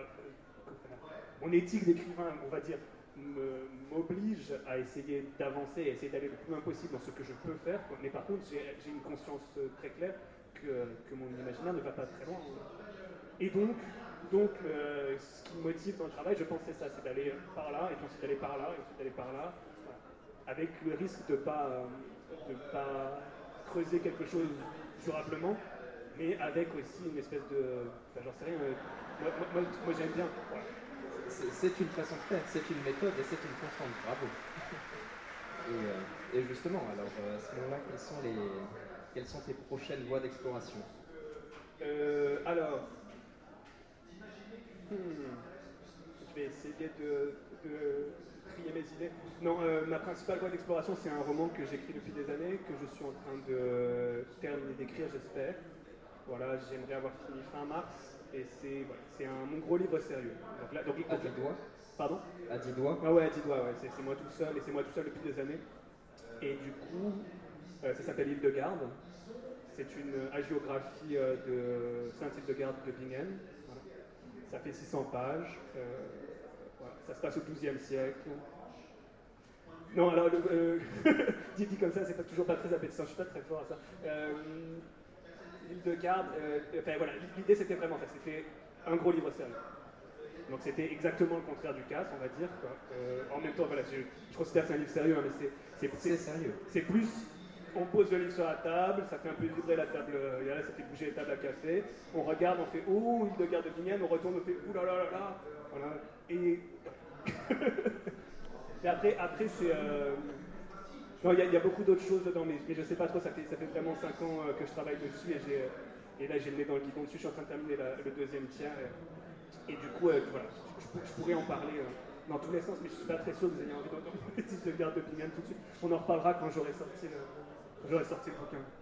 mon éthique d'écrivain, on va dire, m'oblige à essayer d'avancer, à essayer d'aller le plus loin possible dans ce que je peux faire, mais par contre j'ai une conscience très claire que, que mon imaginaire ne va pas très loin. Et donc, donc euh, ce qui me motive dans le travail, je pense c'est ça, c'est d'aller par là, et puis ensuite d'aller par là, et ensuite d'aller par là, voilà. Avec le risque de ne pas, euh, de pas creuser quelque chose durablement, mais avec aussi une espèce de... Enfin, j'en sais rien, euh, moi, moi, moi j'aime bien. Voilà. C'est une façon de faire, c'est une méthode et c'est une constante, bravo. Et, euh, et justement, alors à ce moment-là, quelles sont, les, quelles sont tes prochaines voies d'exploration? euh, Alors, hmm, je vais essayer de, de trier mes idées. Non, euh, ma principale voie d'exploration, c'est un roman que j'écris depuis des années, que je suis en train de terminer d'écrire, j'espère. Voilà, j'aimerais avoir fini fin mars. Et c'est voilà, un, mon gros livre sérieux. Donc là, donc, à dix doigts. Pardon? À dix doigts. Ah ouais, à dix doigts, ouais. C'est moi tout seul, et c'est moi tout seul depuis des années. Et du coup, euh, ça s'appelle Hildegarde. C'est une hagiographie euh, de Sainte-Hildegarde de Bingen. Voilà. Ça fait six cents pages. Euh, voilà. Ça se passe au douzième siècle. Non, alors, euh, dit, dit comme ça, c'est pas, toujours pas très appétissant. Je suis pas très fort à ça. Euh, Hildegarde, euh, enfin voilà, l'idée c'était vraiment ça, c'était un gros livre sérieux. Donc c'était exactement le contraire du casse, on va dire. Quoi. Euh, en même temps, voilà, je, je considère que c'est un livre sérieux, hein, mais c'est sérieux. C'est plus, on pose le livre sur la table, ça fait un peu vibrer la table, euh, là ça fait bouger les tables à café, on regarde, on fait oh, Hildegarde de Bingen, on retourne, on fait ouh là là là là, voilà. Et, et après, après c'est... Euh, Non, il y, y a beaucoup d'autres choses dedans, mais, mais je sais pas trop, ça fait, ça fait vraiment cinq ans euh, que je travaille dessus et, et là j'ai le nez dans le guidon dessus, je suis en train de terminer la, le deuxième tiers et, et du coup, euh, voilà, je, je, je pourrais en parler euh, dans tous les sens, mais je suis pas très sûr que vous ayez envie d'entendre les titres de Garde de Bingen tout de suite. On en reparlera quand j'aurai sorti, sorti le bouquin.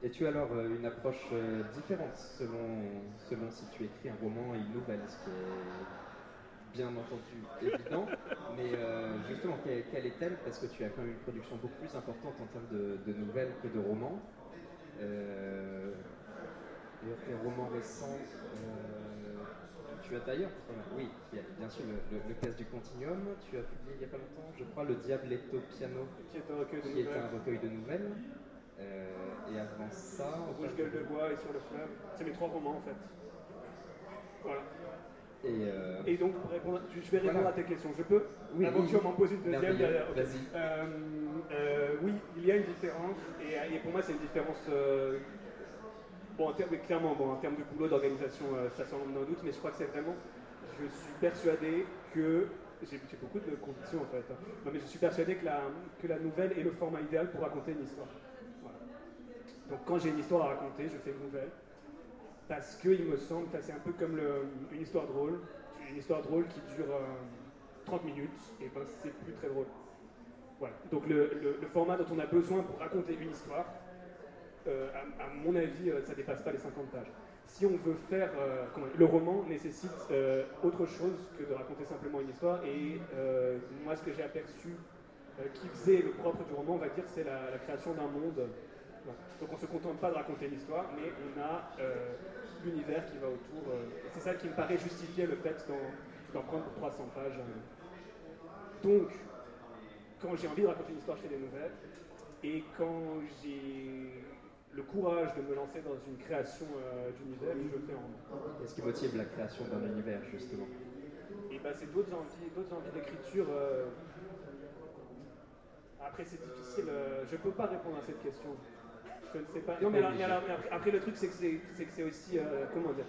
Et tu as alors euh, une approche euh, différente selon, selon si tu écris un roman et une nouvelle, ce qui est bien entendu évident. Mais euh, justement, quelle, quelle est-elle? Parce que tu as quand même une production beaucoup plus importante en termes de, de nouvelles que de romans. Euh, D'ailleurs, tes romans récents, euh, tu as d'ailleurs, oui, il y a bien sûr le, le, le Casse du Continuum, tu as publié il n'y a pas longtemps, je crois, Le Diabletto Piano, Qui est un recueil de qui est nouvelles. un recueil de nouvelles. Euh, et avant ça, Rouge gueule de bois et Sur le fleuve. C'est mes trois romans en fait. Voilà. Et, euh, et donc, pour répondre, je vais répondre voilà. à tes questions. Je peux Oui, Avant oui, que tu m'en poses une deuxième merveilleux. derrière. Okay. Vas-y. Euh, euh, oui, il y a une différence. Et, et pour moi, c'est une différence. Euh, bon, en termes, clairement, bon, en termes de boulot, d'organisation, euh, ça sans l'ombre d'un doute. Mais je crois que c'est vraiment. Je suis persuadé que. J'ai beaucoup de convictions en fait. Non, mais je suis persuadé que la, que la nouvelle est le format idéal pour raconter une histoire. Voilà. Donc, quand j'ai une histoire à raconter, je fais une nouvelle. Parce qu'il me semble, c'est un peu comme le, une histoire drôle, une histoire drôle qui dure euh, trente minutes, et ben c'est plus très drôle. Voilà. Donc le, le, le format dont on a besoin pour raconter une histoire, euh, à, à mon avis, euh, ça dépasse pas les cinquante pages. Si on veut faire, euh, comment, le roman nécessite euh, autre chose que de raconter simplement une histoire, et euh, moi ce que j'ai aperçu euh, qui faisait le propre du roman, on va dire, c'est la, la création d'un monde. Donc on ne se contente pas de raconter l'histoire, mais on a euh, l'univers qui va autour. Euh, et c'est ça qui me paraît justifier le fait d'en prendre pour trois cents pages. Donc, quand j'ai envie de raconter une histoire, je fais des nouvelles. Et quand j'ai le courage de me lancer dans une création euh, d'univers, je le fais en roman. Qu'est-ce qui motive la création d'un univers, justement? Et ben, c'est d'autres envies, d'autres envies d'écriture. Euh... Après, c'est difficile. Euh... Je ne peux pas répondre à cette question. Je ne sais pas. Non, mais, alors, mais alors, après, après, le truc, c'est que c'est que c'est aussi. Euh, comment dire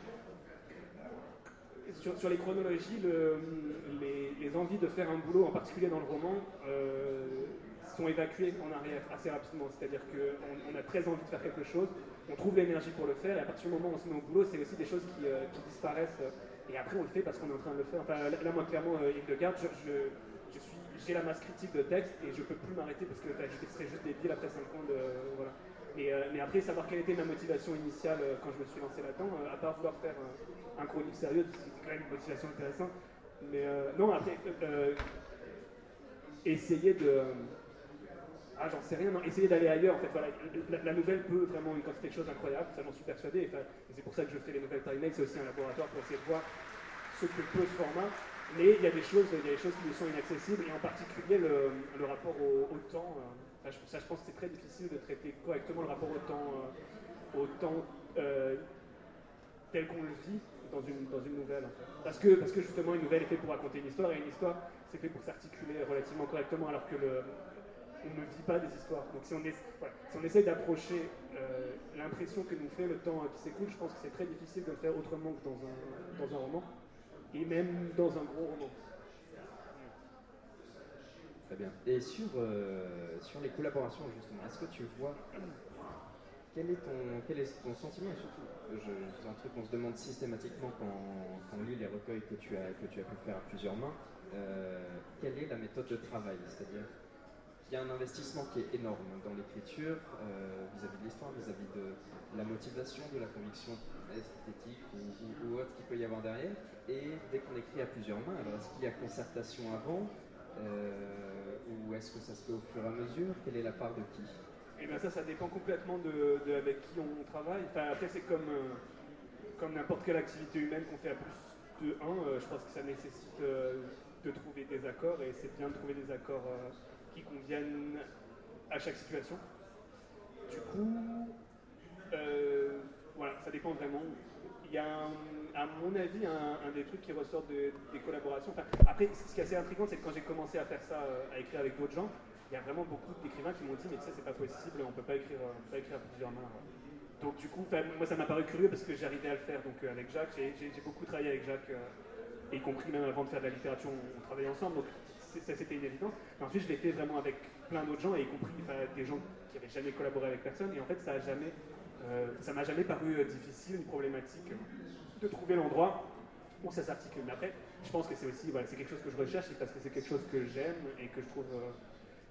sur, sur les chronologies, le, les, les envies de faire un boulot, en particulier dans le roman, euh, sont évacuées en arrière assez rapidement. C'est-à-dire qu'on on a très envie de faire quelque chose, on trouve l'énergie pour le faire, et à partir du moment où on se met au boulot, c'est aussi des choses qui, euh, qui disparaissent. Et après, on le fait parce qu'on est en train de le faire. Enfin, là, là moi, clairement, euh, Hildegarde, je, je, je suis, j'ai la masse critique de texte et je peux plus m'arrêter parce que enfin, je serais juste débile après cinq ans de. Euh, voilà. Mais, euh, mais après, savoir quelle était ma motivation initiale euh, quand je me suis lancé là-dedans, euh, à part vouloir faire euh, un chronique sérieux, c'est quand même une motivation intéressante. Mais euh, non, après, euh, essayer de. Ah, j'en sais rien, non, essayer d'aller ailleurs. En fait, voilà, la, la nouvelle peut vraiment incanter quelque chose d'incroyable, ça j'en suis persuadé. Et, et c'est pour ça que je fais les nouvelles Time Mail, c'est aussi un laboratoire pour essayer de voir ce que peut ce format. Mais il y a des choses, il y a des choses qui nous sont inaccessibles, et en particulier le, le rapport au, au temps. Euh, ça, je, ça, je pense que c'est très difficile de traiter correctement le rapport au temps, euh, au temps euh, tel qu'on le vit dans une, dans une nouvelle. En fait. Parce que, parce que justement, une nouvelle est faite pour raconter une histoire, et une histoire, c'est fait pour s'articuler relativement correctement, alors que le, on ne vit pas des histoires. Donc si on, est, voilà, si on essaie d'approcher euh, l'impression que nous fait le temps qui s'écoule, je pense que c'est très difficile de le faire autrement que dans un, dans un roman. Et même dans un gros roman. Très bien. Et sur, euh, sur les collaborations, justement, est-ce que tu vois, quel est ton, quel est ton sentiment, et surtout, c'est un truc qu'on se demande systématiquement quand, quand on lit les recueils que tu as, que tu as pu faire à plusieurs mains, euh, quelle est la méthode de travail? C'est-à-dire qu'il y a un investissement qui est énorme dans l'écriture, euh, vis-à-vis de l'histoire, vis-à-vis de la motivation, de la conviction esthétique ou, ou, ou autre qu'il peut y avoir derrière. Et dès qu'on écrit à plusieurs mains, alors est-ce qu'il y a concertation avant euh, ou est-ce que ça se fait au fur et à mesure? Quelle est la part de qui? Et bien ça, ça dépend complètement de, de avec qui on travaille. Enfin, après, c'est comme, euh, comme n'importe quelle activité humaine qu'on fait à plus de un. Euh, je pense que ça nécessite euh, de trouver des accords, et c'est bien de trouver des accords euh, qui conviennent à chaque situation. Du coup, euh, voilà, ça dépend vraiment. Il y a, un, à mon avis, un, un des trucs qui ressort de, des collaborations. Enfin, après, ce qui est assez intriguant, c'est que quand j'ai commencé à faire ça, à écrire avec d'autres gens, il y a vraiment beaucoup d'écrivains qui m'ont dit mais tu sais, c'est pas possible, on peut pas écrire, on peut pas écrire à plusieurs mains. Donc du coup, moi ça m'a paru curieux parce que j'arrivais à le faire. Donc euh, avec Jacques, j'ai beaucoup travaillé avec Jacques, euh, y compris même avant de faire de la littérature, on, on travaillait ensemble. Donc ça c'était une évidence. Et ensuite je l'ai fait vraiment avec plein d'autres gens, et y compris des gens qui n'avaient jamais collaboré avec personne. Et en fait ça a jamais, euh, ça m'a jamais paru euh, difficile, une problématique euh, de trouver l'endroit où ça s'articule. Mais après, je pense que c'est aussi, voilà, c'est quelque chose que je recherche, c'est parce que c'est quelque chose que j'aime et que je trouve euh,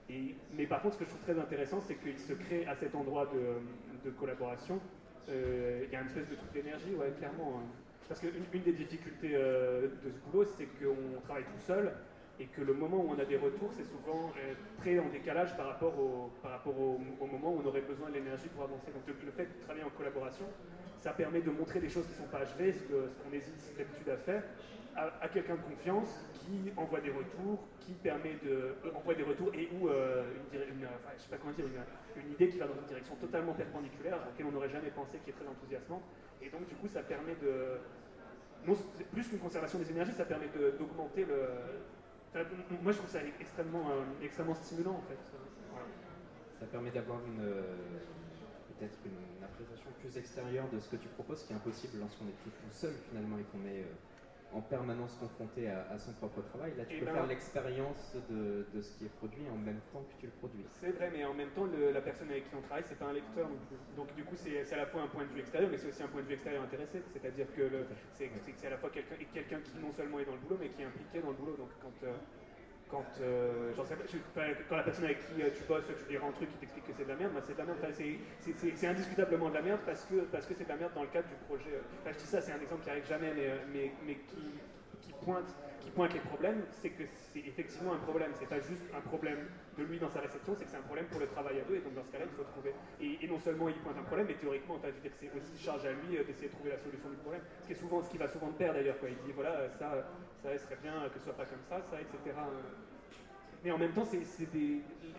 Et, mais par contre, ce que je trouve très intéressant, c'est qu'il se crée à cet endroit de, de collaboration, euh, il y a une espèce de truc d'énergie, ouais, clairement. Hein. Parce qu'une une des difficultés euh, de ce boulot, c'est qu'on travaille tout seul et que le moment où on a des retours, c'est souvent euh, très en décalage par rapport, au, par rapport au, au moment où on aurait besoin de l'énergie pour avancer. Donc le, le fait de travailler en collaboration, ça permet de montrer des choses qui ne sont pas achevées, ce qu'on ce hésite d'habitude à faire, à, à quelqu'un de confiance qui envoie des retours, qui permet de euh, envoie des retours et ou euh, une, une, enfin, je sais pas comment dire, une, une idée qui va dans une direction totalement perpendiculaire, à laquelle on n'aurait jamais pensé, qui est très enthousiasmante. Et donc du coup, ça permet de, non, plus qu'une conservation des énergies, ça permet d'augmenter le. Enfin, moi, je trouve ça extrêmement, euh, extrêmement stimulant en fait. Voilà. Ça permet d'avoir une euh, peut-être une appréciation plus extérieure de ce que tu proposes, ce qui est impossible lorsqu'on est tout seul finalement et qu'on est euh, en permanence confronté à, à son propre travail. Là, tu et peux ben, faire l'expérience de, de ce qui est produit en même temps que tu le produis. C'est vrai, mais en même temps, le, la personne avec qui on travaille, c'est pas un lecteur non plus. Donc du coup, c'est à la fois un point de vue extérieur, mais c'est aussi un point de vue extérieur intéressé. C'est-à-dire que c'est à la fois quelqu'un quelqu'un qui non seulement est dans le boulot, mais qui est impliqué dans le boulot. Donc quand euh, Quand, euh, sais pas, je, quand la personne avec qui euh, tu bosses, tu lui rends un truc qui t'explique que c'est de la merde, bah, c'est de la merde. Enfin, c'est indiscutablement de la merde parce que parce que c'est de la merde dans le cadre du projet. Enfin, je dis ça, c'est un exemple qui arrive jamais, mais, mais, mais qui, qui, pointe, qui pointe les problèmes. C'est que c'est effectivement un problème. C'est pas juste un problème de lui dans sa réception, c'est que c'est un problème pour le travail à deux. Et donc dans ce cas-là, il faut trouver. Et, et non seulement il pointe un problème, mais théoriquement, je veux dire que c'est aussi charge à lui euh, d'essayer de trouver la solution du problème. Ce qui est souvent ce qui va souvent de pair d'ailleurs. Il dit voilà, ça, ça serait bien que ce soit pas comme ça, ça, et cetera. Mais en même temps, c'est des,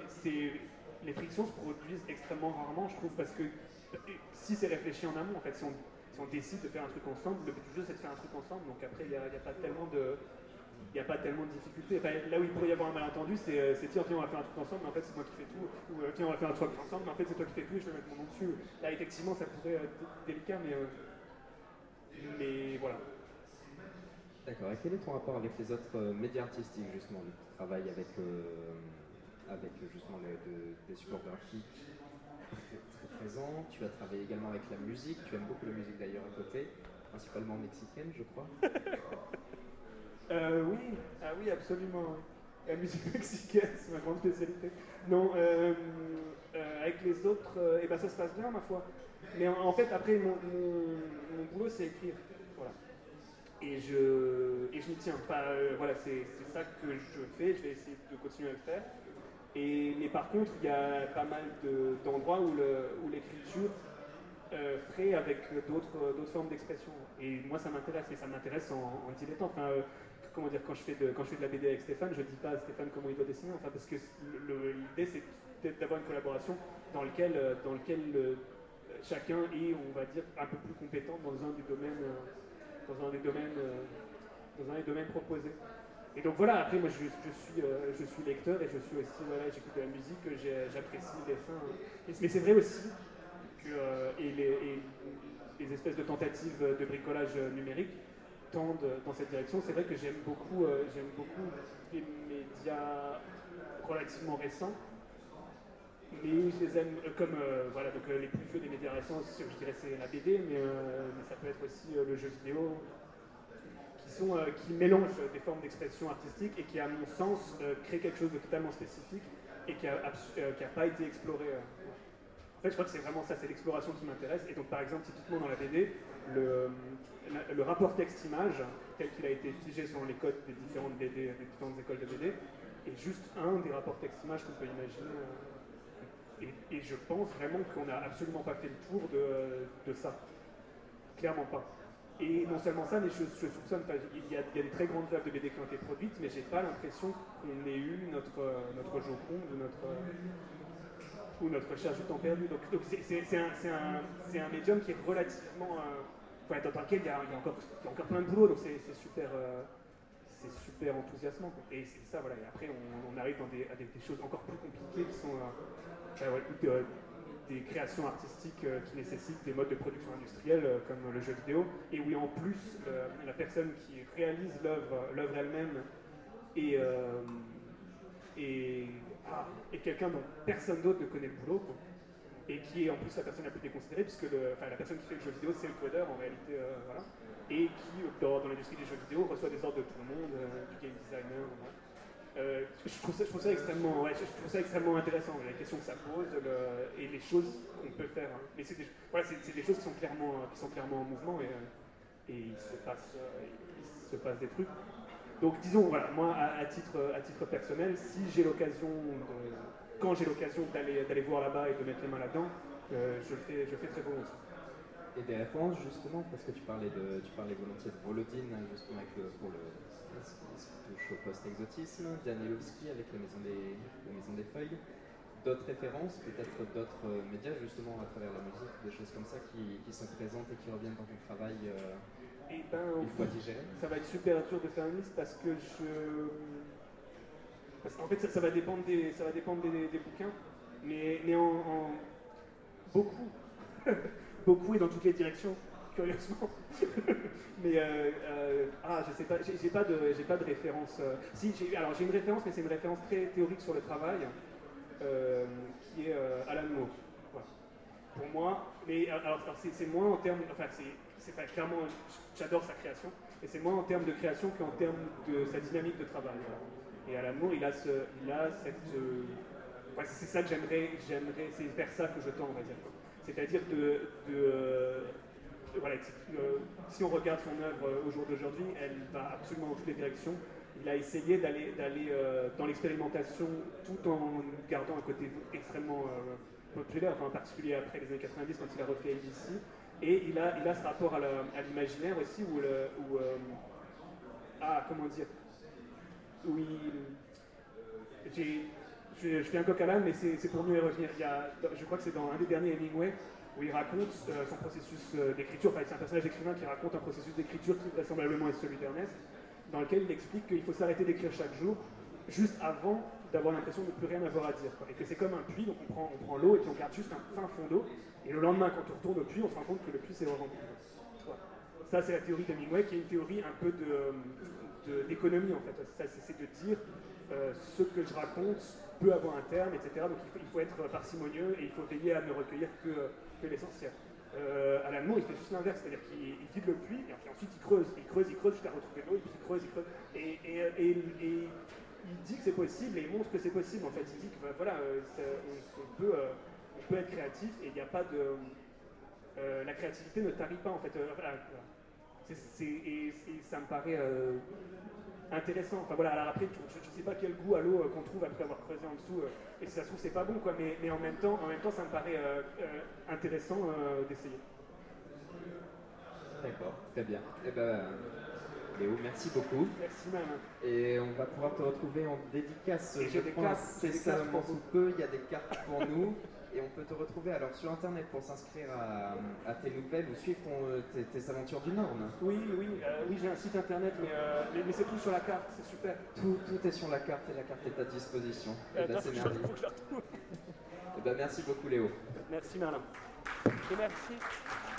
les frictions se produisent extrêmement rarement, je trouve, parce que si c'est réfléchi en amont, en fait, si on, si on décide de faire un truc ensemble, le but du jeu c'est de faire un truc ensemble, donc après il n'y a, a pas tellement de, il n'y a pas tellement de difficultés. Enfin, là où il pourrait y avoir un malentendu, c'est tiens, tiens, on va faire un truc ensemble, mais en fait c'est moi qui fais tout, ou euh, tiens, on va faire un truc ensemble, mais en fait c'est toi qui fais tout et je vais mettre mon nom dessus. Là, effectivement, ça pourrait être délicat, mais, euh, mais voilà. D'accord. Et quel est ton rapport avec les autres euh, médias artistiques, justement, du travail avec, euh, avec justement les, de, des supports graphiques très, très présents. Tu vas travailler également avec la musique. Tu aimes beaucoup la musique d'ailleurs à côté, principalement mexicaine, je crois. euh, oui, ah oui, absolument. Oui. La musique mexicaine, c'est ma grande spécialité. Non, euh, euh, avec les autres, euh, eh ben, ça se passe bien, ma foi. Mais en, en fait, après, mon, mon, mon boulot, c'est écrire. Voilà. Et je, et je m'y tiens. Enfin, euh, voilà, c'est ça que je fais, je vais essayer de continuer à le faire. Et, mais par contre, il y a pas mal d'endroits où l'écriture euh, ferait avec d'autres formes d'expression. Et moi, ça m'intéresse, mais ça m'intéresse en, en dilettant. Enfin, euh, comment dire, quand je, fais de, quand je fais de la B D avec Stéphane, je ne dis pas à Stéphane comment il doit dessiner, enfin, parce que l'idée, c'est d'avoir une collaboration dans laquelle, dans lequel euh, chacun est, on va dire, un peu plus compétent dans un des domaines. Euh, dans un des domaines, euh, dans un des domaines proposés. Et donc voilà, après moi je, je, suis, euh, je suis lecteur et je suis aussi, voilà, j'écoute de la musique, j'apprécie le dessin. Et, mais c'est vrai aussi que euh, et les, et les espèces de tentatives de bricolage numérique tendent dans cette direction. C'est vrai que j'aime beaucoup, euh, j'aime beaucoup les médias relativement récents. Mais je les aime euh, comme euh, voilà, donc, euh, les plus vieux des médias récents, je dirais c'est la B D, mais, euh, mais ça peut être aussi euh, le jeu vidéo, qui, sont, euh, qui mélangent des formes d'expression artistique et qui, à mon sens, euh, créent quelque chose de totalement spécifique et qui n'a euh, pas été exploré. Euh. En fait, je crois que c'est vraiment ça, c'est l'exploration qui m'intéresse. Et donc, par exemple, typiquement dans la B D, le, le rapport texte-image, tel qu'il a été figé selon les codes des différentes B D, des différentes écoles de B D, est juste un des rapports texte-image qu'on peut imaginer. Euh, Et, et je pense vraiment qu'on n'a absolument pas fait le tour de, de ça. Clairement pas. Et non seulement ça, mais je, je soupçonne, il y, a, il y a des très grandes œuvres de B D qui ont été produites, mais j'ai pas l'impression qu'on ait eu notre, notre Joconde ou notre, ou notre Recherche du temps perdu. Donc c'est un, un, un médium qui est relativement... Euh, enfin, dans lequel il y, a, il, y a encore, il y a encore plein de boulot, donc c'est super... Euh, c'est super enthousiasmant. Quoi. Et c'est ça, voilà. Et après, on, on arrive dans des, à des, des choses encore plus compliquées qui sont euh, euh, ouais, euh, des créations artistiques euh, qui nécessitent des modes de production industrielle euh, comme le jeu vidéo, et où en plus euh, la personne qui réalise l'œuvre, l'œuvre elle-même, est, euh, est, ah, est quelqu'un dont personne d'autre ne connaît le boulot, quoi. Et qui est en plus la personne la plus déconsidérée, puisque le, enfin, la personne qui fait le jeu vidéo, c'est le codeur en réalité, euh, voilà. Et qui, dans, dans l'industrie des jeux vidéo, reçoit des ordres de tout le monde, euh, du game designer, voilà. Euh, je, trouve ça, je, trouve ça extrêmement, ouais, je trouve ça extrêmement intéressant, la question que ça pose le, et les choses qu'on peut faire. Hein. Mais c'est des, voilà, des choses qui sont clairement, qui sont clairement en mouvement et, et il, se passe, il se passe des trucs. Donc disons, voilà, moi à, à, titre, à titre personnel, si j'ai l'occasion, quand j'ai l'occasion d'aller voir là-bas et de mettre les mains là-dedans, euh, je, le fais, je le fais très volontiers. Et des références justement, parce que tu parlais, de, tu parlais volontiers de Volodine, justement avec le, pour le, ce qui touche au post-exotisme, Danielowski avec la Maison des, la Maison des Feuilles, d'autres références, peut-être d'autres médias justement à travers la musique, des choses comme ça qui, qui sont présentes et qui reviennent dans ton travail euh, et ben, une fois digéré. Ça va être super dur de faire une liste parce que je... Parce qu'en fait ça, ça va dépendre des, ça va dépendre des, des bouquins, mais, mais en, en beaucoup. Beaucoup et dans toutes les directions, curieusement. mais euh, euh, ah, je sais pas, j'ai pas de, j'ai pas de référence. Euh, si, j'ai, alors j'ai une référence, mais c'est une référence très théorique sur le travail, euh, qui est euh, Alan Moore. Voilà. Pour moi, mais alors, alors c'est, c'est moins en termes, enfin c'est, c'est pas clairement, j'adore sa création, et c'est moins en termes de création qu'en termes de sa dynamique de travail. Voilà. Et Alan Moore, il a ce, il a cette, euh, ouais, c'est ça que j'aimerais, j'aimerais, c'est vers ça que je tends, on va dire. C'est-à-dire de, de euh, voilà, euh, si on regarde son œuvre au jour d'aujourd'hui, elle va absolument dans toutes les directions. Il a essayé d'aller, d'aller euh, dans l'expérimentation tout en gardant un côté extrêmement euh, populaire, enfin, en particulier après les années quatre-vingt-dix quand il a refait A B C. Et il a, il a ce rapport à, la, à l'imaginaire aussi, où, le, où euh, ah, comment dire, où il, j'ai, Je, je fais un coq à l'âne, mais c'est, c'est pour mieux y revenir. Il y a, je crois que c'est dans un des derniers Hemingway où il raconte euh, son processus euh, d'écriture. Enfin, c'est un personnage écrivain qui raconte un processus d'écriture qui vraisemblablement est celui d'Ernest, dans lequel il explique qu'il faut s'arrêter d'écrire chaque jour, juste avant d'avoir l'impression de ne plus rien avoir à dire. Quoi. Et que c'est comme un puits, donc on prend, on prend l'eau et puis on garde juste un fin fond d'eau. Et le lendemain, quand on retourne au puits, on se rend compte que le puits s'est rempli. Voilà. Ça, c'est la théorie d'Hemingway, qui est une théorie un peu de, de, d'économie en fait. Ça, c'est, c'est de dire euh, ce que je raconte peut avoir un terme, et cetera. Donc il faut, il faut être parcimonieux et il faut veiller à ne recueillir que, que l'essentiel. Euh, Alan Moore, il fait juste l'inverse, c'est-à-dire qu'il il vide le puits, et puis ensuite il creuse, il creuse, il creuse jusqu'à retrouver l'eau, et puis il creuse, il creuse, et, et, et, et il dit que c'est possible, et il montre que c'est possible, en fait. Il dit que voilà, euh, on, on, peut, euh, on peut être créatif, et il n'y a pas de... Euh, la créativité ne tarit pas, en fait. Euh, voilà, c'est, c'est, et, et ça me paraît... Euh, intéressant. Enfin voilà, alors après, je ne sais pas quel goût à l'eau euh, qu'on trouve après avoir creusé en dessous, euh, et si ça se trouve, c'est pas bon, quoi, mais, mais en, même temps, en même temps, ça me paraît euh, euh, intéressant euh, d'essayer. D'accord, très bien. Eh ben, Léo, merci beaucoup. Merci, madame. Et on va pouvoir te retrouver en dédicace. Et j'ai des cartes. C'est ça, sous peu, il y a des cartes pour nous. Et on peut te retrouver alors sur internet pour s'inscrire à, à tes nouvelles ou suivre ton, tes, tes aventures du Nord. Oui, oui, euh, oui, j'ai un site internet, mais, euh, mais, mais c'est tout sur la carte, c'est super. Tout, tout est sur la carte et la carte est à disposition. Euh, et ben, c'est merveilleux. Et ben, merci beaucoup Léo. Merci Merlin. Et merci.